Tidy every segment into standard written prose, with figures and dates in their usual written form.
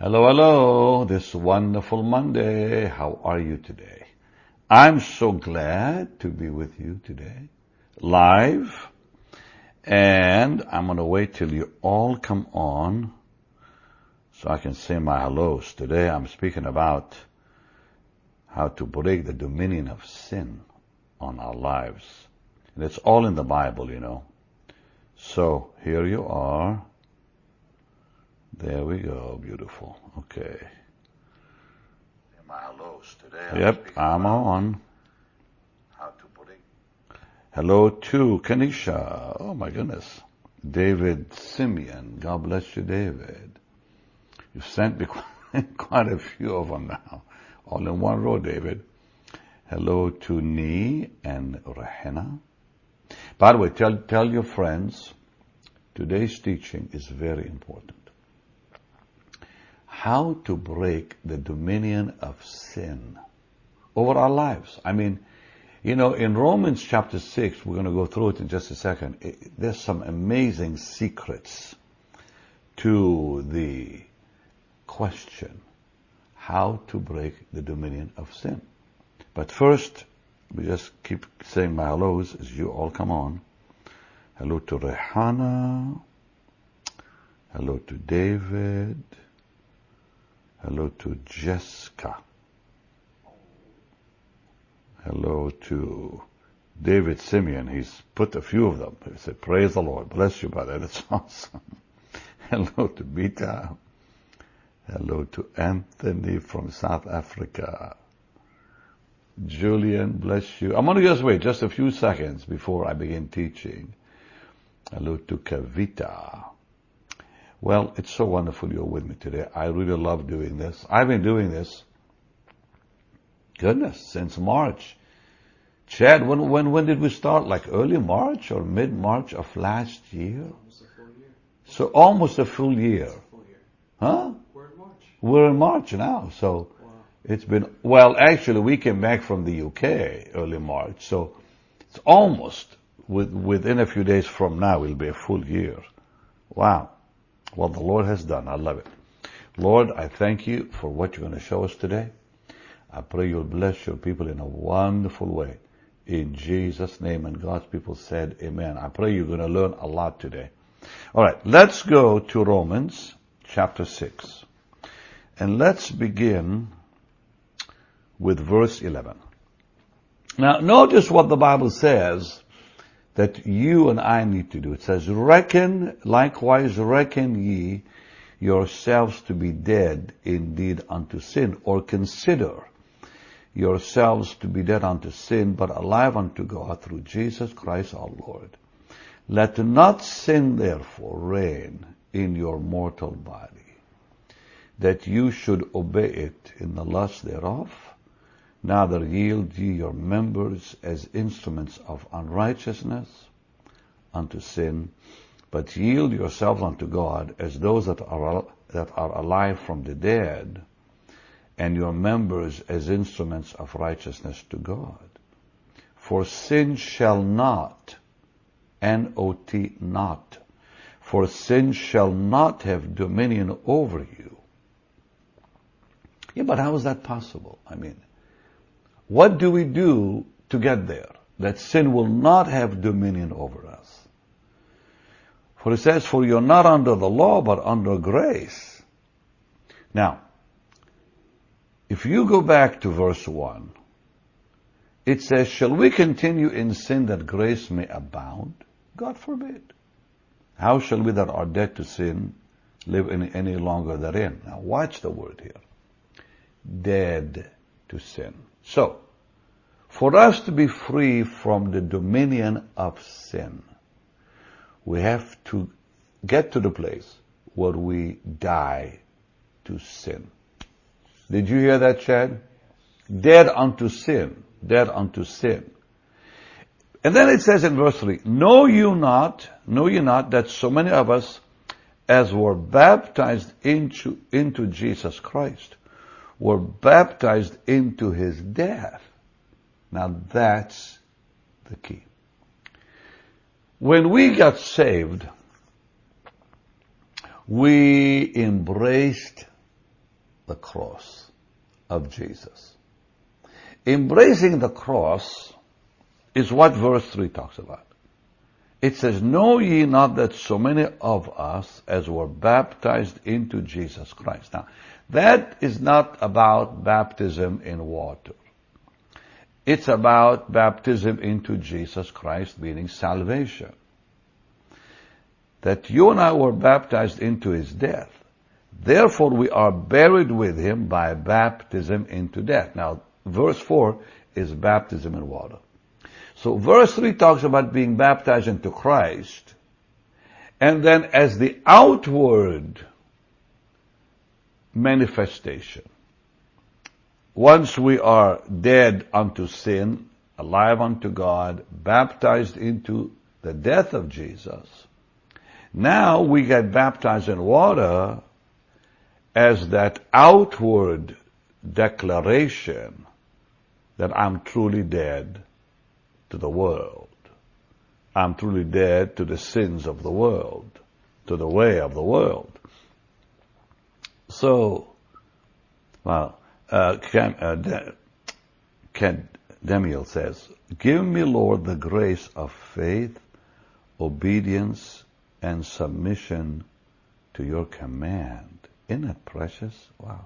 Hello, hello, this wonderful Monday. How are you today? I'm so glad to be with you today, live, and I'm going to wait till you all come on so I can say my hellos. Today I'm speaking about how to break the dominion of sin on our lives. And it's all in the Bible, you know. So here you are. There we go, beautiful. Okay. My hellos today. Yep, I'm on. How to break. Hello to Kanisha. Oh my goodness. David Simeon. God bless you, David. You've sent me quite a few of them now. All in one row, David. Hello to Nee and Rahena. By the way, tell your friends, today's teaching is very important. How to break the dominion of sin over our lives. I mean, you know, in Romans chapter 6, we're going to go through it in just a second. There's some amazing secrets to the question, how to break the dominion of sin. But first, we just keep saying my hellos as you all come on. Hello to Rehana. Hello to David. Hello to Jessica. Hello to David Simeon. He's put a few of them. He said, praise the Lord. Bless you, brother. That's awesome. Hello to Bita. Hello to Anthony from South Africa. Julian, bless you. I'm going to just wait just a few seconds before I begin teaching. Hello to Kavita. Well, it's so wonderful you're with me today. I really love doing this. I've been doing this, goodness, since March. Chad, when did we start? Like early March or mid-March of last year? Almost a full year. So almost a full year. Huh? We're in March. We're in March now. So Wow. it's been, well, actually we came back from the UK early March. So it's almost, within a few days from now, it'll be a full year. Wow. What the Lord has done. I love it. Lord, I thank you for what you're going to show us today. I pray you'll bless your people in a wonderful way. In Jesus' name, and God's people said amen. I pray you're going to learn a lot today. All right, let's go to Romans chapter 6. And let's begin with verse 11. Now, notice what the Bible says that you and I need to do. It says, likewise reckon ye yourselves to be dead indeed unto sin, or consider yourselves to be dead unto sin, but alive unto God through Jesus Christ our Lord. Let not sin therefore reign in your mortal body, that you should obey it in the lust thereof. Neither yield ye your members as instruments of unrighteousness unto sin, but yield yourselves unto God as those that are alive from the dead, and your members as instruments of righteousness to God. For sin shall not, N-O-T, not, for sin shall not have dominion over you. Yeah, but how is that possible? I mean, what do we do to get there? That sin will not have dominion over us. For it says, for you're not under the law, but under grace. Now, if you go back to verse 1, it says, shall we continue in sin that grace may abound? God forbid. How shall we that are dead to sin live any longer therein? Now watch the word here. Dead to sin. So, for us to be free from the dominion of sin, we have to get to the place where we die to sin. Did you hear that, Chad? Dead unto sin. Dead unto sin. And then it says in verse 3, know ye not that so many of us as were baptized into Jesus Christ were baptized into his death. Now that's the key. When we got saved, we embraced the cross of Jesus. Embracing the cross is what verse 3 talks about. It says, know ye not that so many of us as were baptized into Jesus Christ. Now, that is not about baptism in water. It's about baptism into Jesus Christ, meaning salvation. That you and I were baptized into his death. Therefore, we are buried with him by baptism into death. Now, verse 4 is baptism in water. So verse 3 talks about being baptized into Christ, and then as the outward manifestation. Once we are dead unto sin, alive unto God, baptized into the death of Jesus, now we get baptized in water as that outward declaration that I'm truly dead to the world. I'm truly dead to the sins of the world, to the way of the world. So, well, Ken Demiel says, give me, Lord, the grace of faith, obedience, and submission to your command. Isn't that precious? Wow.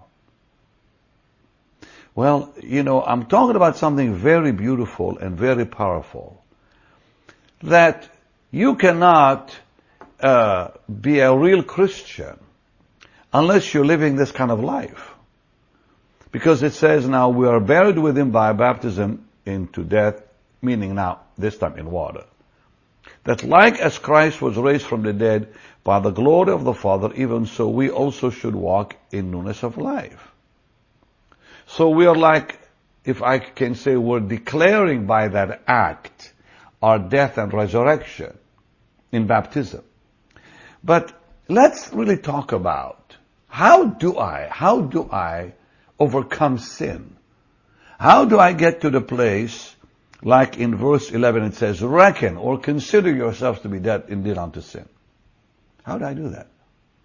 Well, I'm talking about something very beautiful and very powerful. That you cannot be a real Christian unless you're living this kind of life. Because it says now we are buried with him by baptism into death, meaning now this time in water. That like as Christ was raised from the dead by the glory of the Father, even so we also should walk in newness of life. So we are like, if I can say, we're declaring by that act our death and resurrection in baptism. But let's really talk about how do I overcome sin? How do I get to the place, like in verse 11 it says, reckon or consider yourselves to be dead indeed unto sin? How do I do that?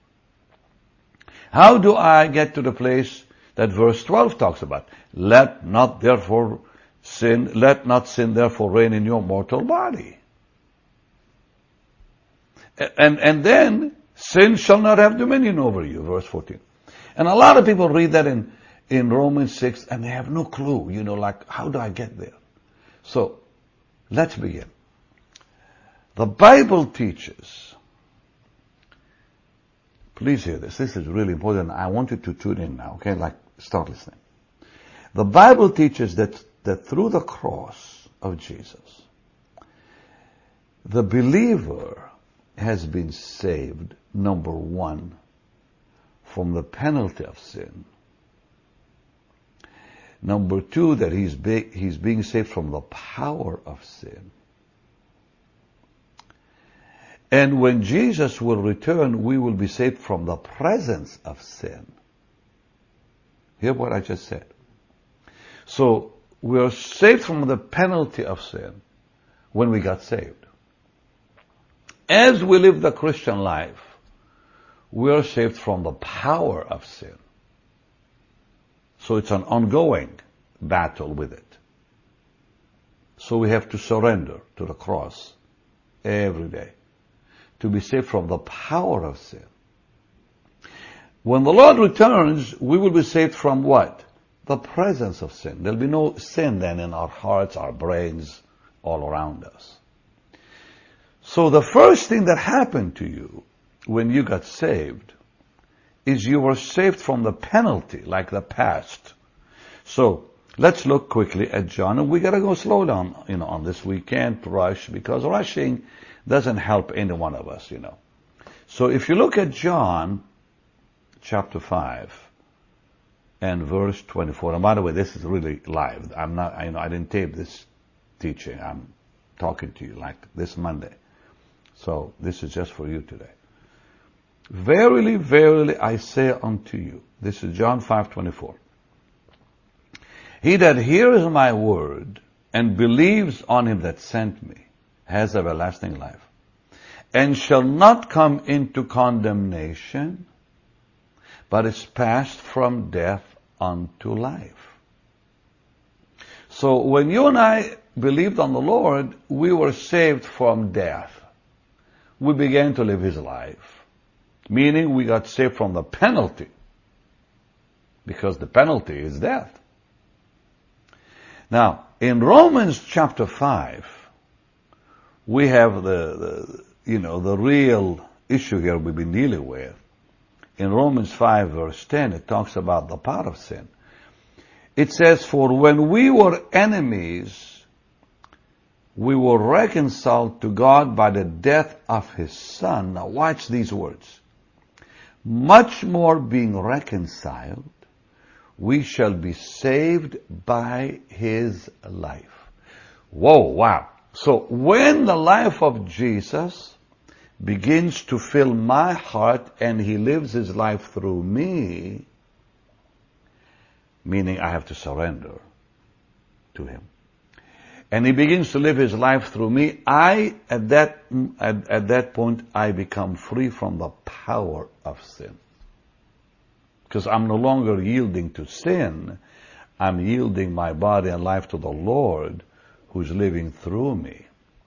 How do I get to the place that verse 12 talks about? Let not sin therefore reign in your mortal body. And then sin shall not have dominion over you, verse 14. And a lot of people read that in Romans 6 and they have no clue, like, how do I get there? So, let's begin. The Bible teaches, please hear this, this is really important. I want you to tune in now, okay? Start listening. The Bible teaches that through the cross of Jesus, the believer has been saved, number one, from the penalty of sin. Number two, that he's being saved from the power of sin. And when Jesus will return, we will be saved from the presence of sin. Hear what I just said. So, we are saved from the penalty of sin when we got saved. As we live the Christian life, we are saved from the power of sin. So it's an ongoing battle with it. So we have to surrender to the cross every day to be saved from the power of sin. When the Lord returns, we will be saved from what? The presence of sin. There'll be no sin then in our hearts, our brains, all around us. So the first thing that happened to you when you got saved is you were saved from the penalty, like the past. So let's look quickly at John, and we gotta go slow down, on this. We can't rush, because rushing doesn't help any one of us, So if you look at John chapter 5 and verse 24, and by the way, this is really live. I didn't tape this teaching. I'm talking to you like this Monday. So this is just for you today. Verily, verily, I say unto you, this is John 5:24. He that hears my word and believes on him that sent me has everlasting life, and shall not come into condemnation, but it's passed from death unto life. So when you and I believed on the Lord, we were saved from death. We began to live His life, meaning we got saved from the penalty, because the penalty is death. Now, in Romans chapter 5, we have the real issue here we've been dealing with. In Romans 5 verse 10, it talks about the power of sin. It says, for when we were enemies, we were reconciled to God by the death of His Son. Now watch these words. Much more being reconciled, we shall be saved by His life. Whoa, wow. So when the life of Jesus begins to fill my heart and He lives His life through me, meaning I have to surrender to Him, and He begins to live His life through me, at that point, I become free from the power of sin. Because I'm no longer yielding to sin, I'm yielding my body and life to the Lord who's living through me.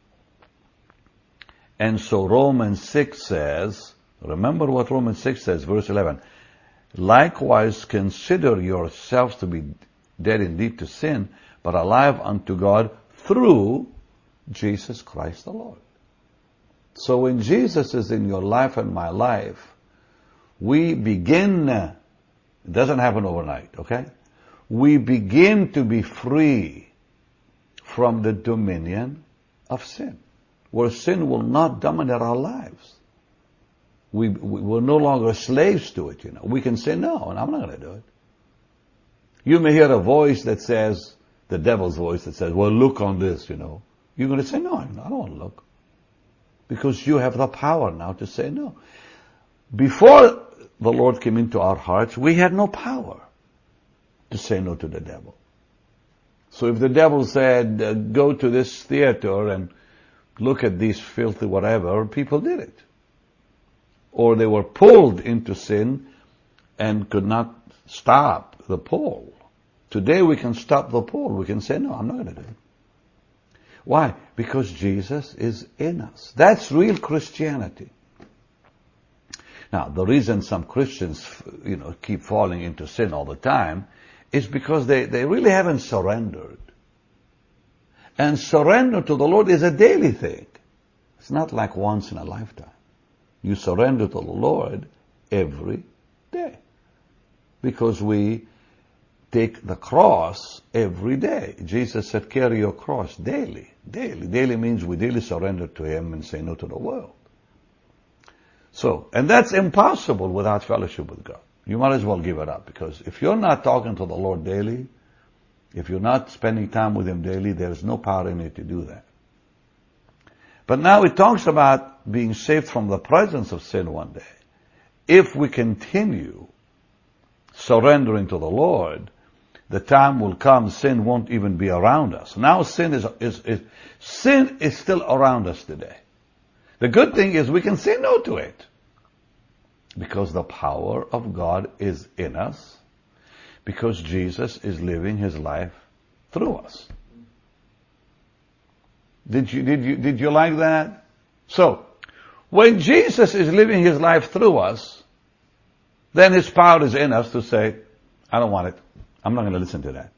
And so Romans 6 says, remember what Romans 6 says, verse 11, likewise consider yourselves to be dead indeed to sin, but alive unto God through Jesus Christ the Lord. So when Jesus is in your life and my life, we begin, it doesn't happen overnight, okay? We begin to be free from the dominion of sin, where sin will not dominate our lives. We're no longer slaves to it, We can say, no, and I'm not going to do it. You may hear a voice that says, the devil's voice that says, well, look on this, You're going to say, no, I don't want to look. Because you have the power now to say no. Before the Lord came into our hearts, we had no power to say no to the devil. So if the devil said, go to this theater and look at these filthy whatever, people did it. Or they were pulled into sin and could not stop the pull. Today we can stop the pull. We can say, no, I'm not going to do it. Why? Because Jesus is in us. That's real Christianity. Now, the reason some Christians, keep falling into sin all the time is because they really haven't surrendered. And surrender to the Lord is a daily thing. It's not like once in a lifetime. You surrender to the Lord every day. Because we take the cross every day. Jesus said, carry your cross daily. Daily. Daily means we daily surrender to Him and say no to the world. So, and that's impossible without fellowship with God. You might as well give it up, because if you're not talking to the Lord daily, if you're not spending time with Him daily, there's no power in you to do that. But now it talks about being saved from the presence of sin one day. If we continue surrendering to the Lord, the time will come sin won't even be around us. Now sin is still around us today. The good thing is we can say no to it, because the power of God is in us, because Jesus is living His life through us. Did you like that? So, when Jesus is living His life through us, then His power is in us to say, I don't want it. I'm not going to listen to that.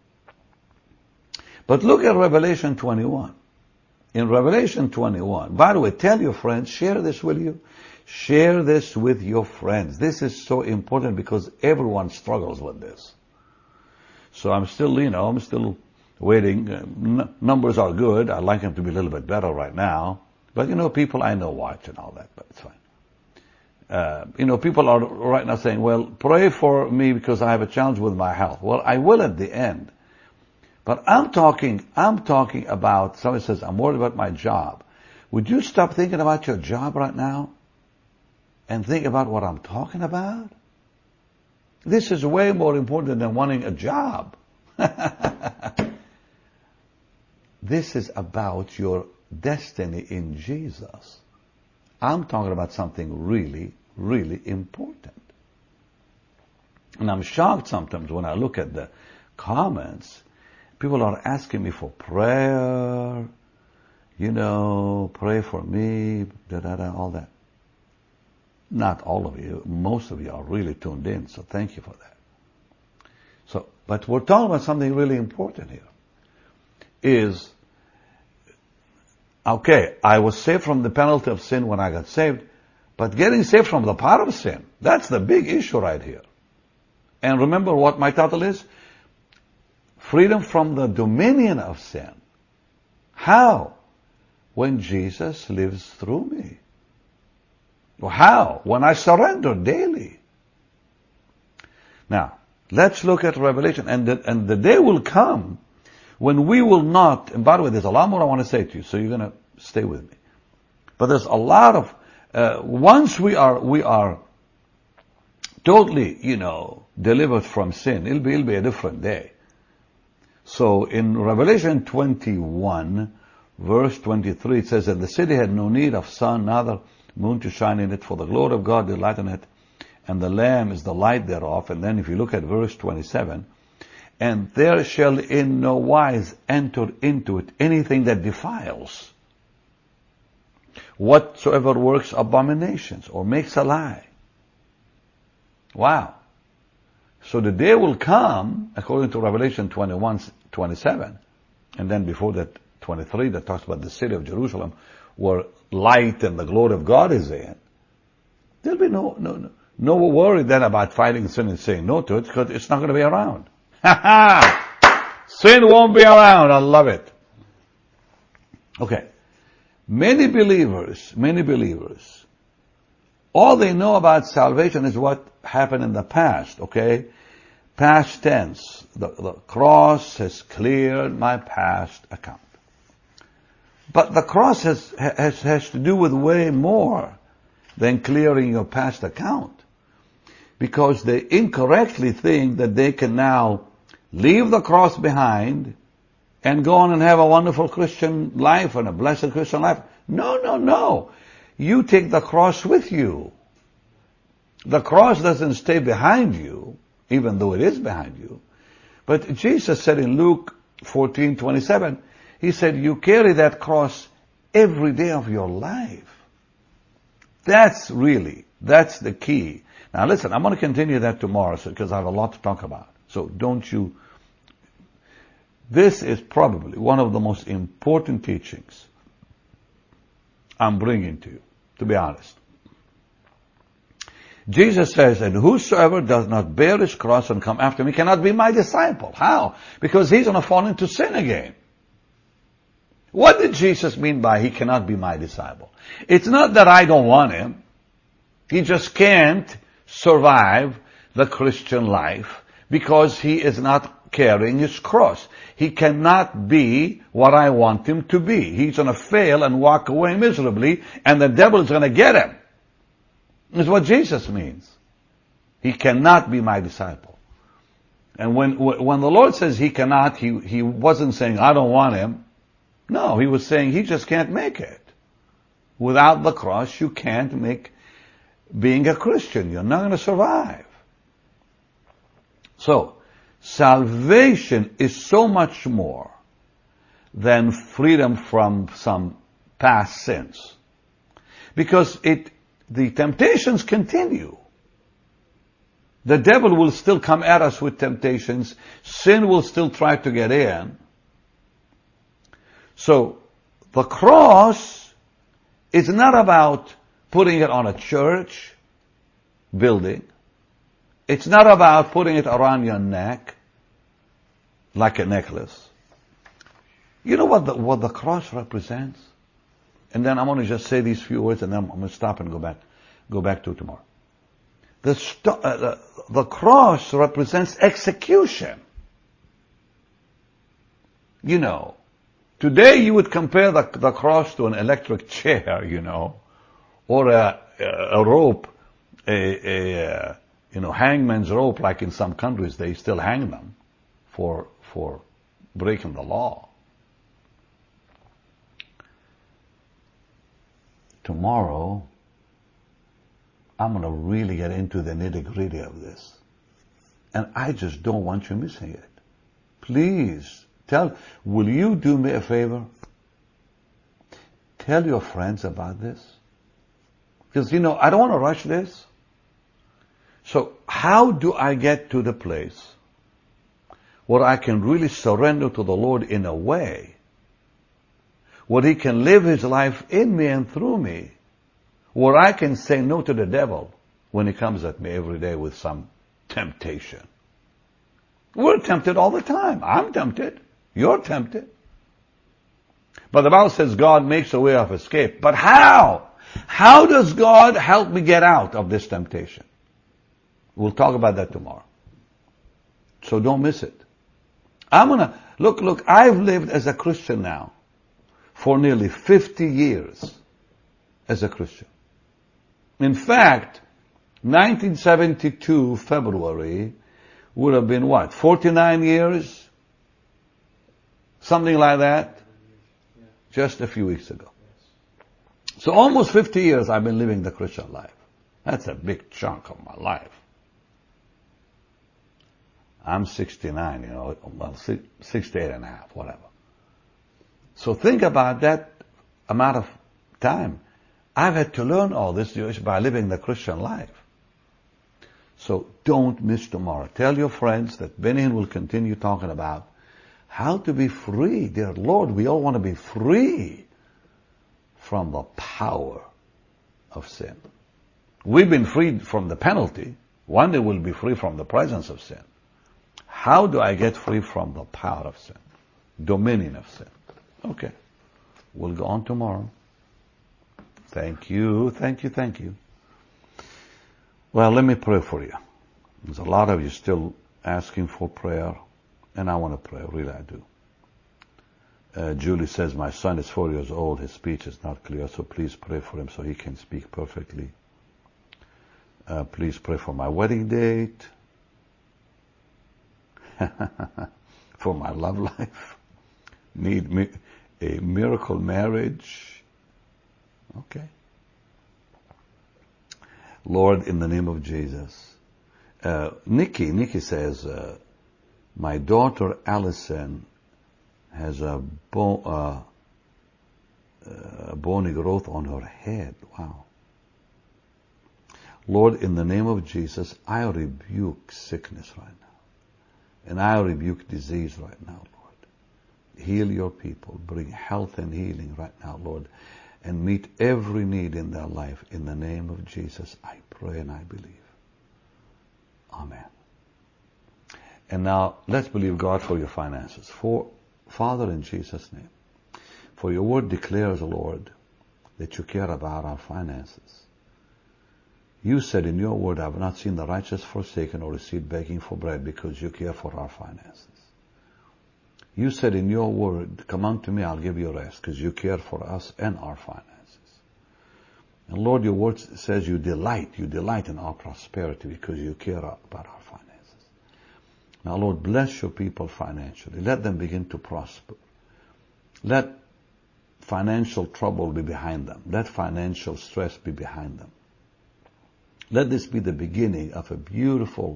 But look at Revelation 21. In Revelation 21, by the way, tell your friends, share this with you. Share this with your friends. This is so important because everyone struggles with this. So I'm still waiting. Numbers are good. I'd like them to be a little bit better right now. But people I know watch and all that, but it's fine. People are right now saying, well, pray for me because I have a challenge with my health. Well, I will at the end. But I'm talking about, somebody says, I'm worried about my job. Would you stop thinking about your job right now and think about what I'm talking about? This is way more important than wanting a job. This is about your destiny in Jesus. I'm talking about something really, really important. And I'm shocked sometimes when I look at the comments. People are asking me for prayer, pray for me, all that. Not all of you. Most of you are really tuned in, so thank you for that. But we're talking about something really important here. Okay, I was saved from the penalty of sin when I got saved, but getting saved from the power of sin, that's the big issue right here. And remember what my title is? Freedom from the dominion of sin. How? When Jesus lives through me. How? When I surrender daily. Now, let's look at Revelation. And the day will come when we will not, and by the way, there's a lot more I want to say to you, so you're going to stay with me. But there's a lot of, once we are totally, delivered from sin, it'll be a different day. So in Revelation 21, verse 23, it says that the city had no need of sun, neither moon to shine in it, for the glory of God did lighten it, and the Lamb is the light thereof. And then if you look at verse 27, and there shall in no wise enter into it anything that defiles, whatsoever works abominations or makes a lie. Wow. So the day will come, according to Revelation 21:27, and then before that 23, that talks about the city of Jerusalem, where light and the glory of God is in. There'll be no worry then about fighting sin and saying no to it, because it's not going to be around. Sin won't be around. I love it. Okay. Many believers, all they know about salvation is what happened in the past, okay? Past tense. The cross has cleared my past account. But the cross has to do with way more than clearing your past account. Because they incorrectly think that they can now leave the cross behind and go on and have a wonderful Christian life and a blessed Christian life. No. You take the cross with you. The cross doesn't stay behind you, even though it is behind you. But Jesus said in Luke 14:27, He said, you carry that cross every day of your life. That's the key. Now listen, I'm going to continue that tomorrow because I have a lot to talk about. So this is probably one of the most important teachings I'm bringing to you, to be honest. Jesus says, and whosoever does not bear his cross and come after me cannot be my disciple. How? Because he's going to fall into sin again. What did Jesus mean by he cannot be my disciple? It's not that I don't want him. He just can't survive the Christian life because he is not carrying his cross. He cannot be what I want him to be. He's going to fail and walk away miserably, and the devil is going to get him. That's what Jesus means. He cannot be my disciple. And when the Lord says he cannot, he wasn't saying, I don't want him. No, he was saying he just can't make it. Without the cross, you can't make being a Christian. You're not going to survive. So, salvation is so much more than freedom from some past sins. Because the temptations continue. The devil will still come at us with temptations. Sin will still try to get in. So, the cross is not about putting it on a church building. It's not about putting it around your neck like a necklace. You know what the cross represents? And then I'm going to just say these few words and then I'm going to stop and go back to tomorrow. The cross represents execution. You know, today you would compare the cross to an electric chair, or a rope, hangman's rope, like in some countries they still hang them for breaking the law. Tomorrow, I'm going to really get into the nitty-gritty of this. And I just don't want you missing it. Please, will you do me a favor? Tell your friends about this. Because, I don't want to rush this. So how do I get to the place where I can really surrender to the Lord in a way where He can live His life in me and through me, where I can say no to the devil when he comes at me every day with some temptation? We're tempted all the time. I'm tempted. You're tempted. But the Bible says God makes a way of escape. But how? How does God help me get out of this temptation? We'll talk about that tomorrow. So don't miss it. Look, I've lived as a Christian now for nearly 50 years as a Christian. In fact, 1972 February would have been what? 49 years? Something like that? Just a few weeks ago. So almost 50 years I've been living the Christian life. That's a big chunk of my life. I'm 69, well, 68 and a half, whatever. So think about that amount of time. I've had to learn all this just by living the Christian life. So don't miss tomorrow. Tell your friends that Benny Hinn will continue talking about how to be free. Dear Lord, we all want to be free from the power of sin. We've been freed from the penalty. One day we'll be free from the presence of sin. How do I get free from the power of sin? Dominion of sin. Okay. We'll go on tomorrow. Thank you. Well, let me pray for you. There's a lot of you still asking for prayer, and I want to pray. Really, I do. Julie says, my son is 4 years old. His speech is not clear, so please pray for him so he can speak perfectly. Please pray for my wedding date. For my love life. Need a miracle marriage. Okay. Lord, in the name of Jesus. Nikki says, my daughter Allison has a bony growth on her head. Wow. Lord, in the name of Jesus, I rebuke sickness right now. And I rebuke disease right now, Lord. Heal your people. Bring health and healing right now, Lord. And meet every need in their life. In the name of Jesus, I pray and I believe. Amen. And now, let's believe God for your finances. Father, in Jesus' name, for your word declares, Lord, that you care about our finances. You said in your word, I have not seen the righteous forsaken or received begging for bread, because you care for our finances. You said in your word, come unto me, I'll give you rest, because you care for us and our finances. And Lord, your word says you delight in our prosperity because you care about our finances. Now Lord, bless your people financially. Let them begin to prosper. Let financial trouble be behind them. Let financial stress be behind them. Let this be the beginning of a beautiful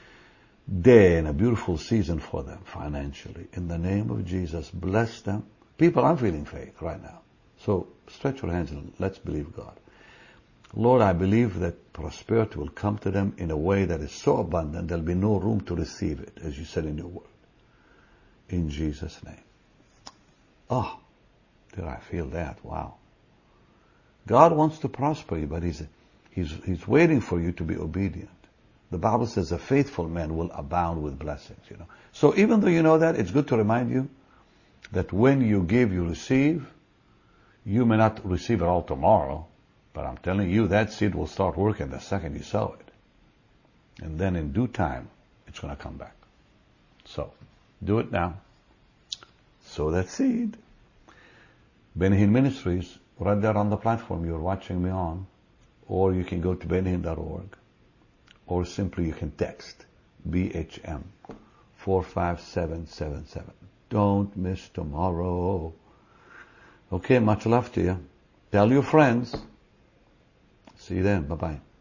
day and a beautiful season for them financially. In the name of Jesus, bless them. People, I'm feeling faith right now. So stretch your hands and let's believe God. Lord, I believe that prosperity will come to them in a way that is so abundant, there'll be no room to receive it, as you said in your word. In Jesus' name. Oh, did I feel that? Wow. God wants to prosper you, but He's waiting for you to be obedient. The Bible says a faithful man will abound with blessings, So even though you know that, it's good to remind you that when you give, you receive. You may not receive it all tomorrow, but I'm telling you, that seed will start working the second you sow it. And then in due time, it's going to come back. So, do it now. Sow that seed. Benny Hinn Ministries, right there on the platform you're watching me on. Or you can go to bennyhinn.org. Or simply you can text BHM 45777. Don't miss tomorrow. Okay, much love to you. Tell your friends. See you then. Bye-bye.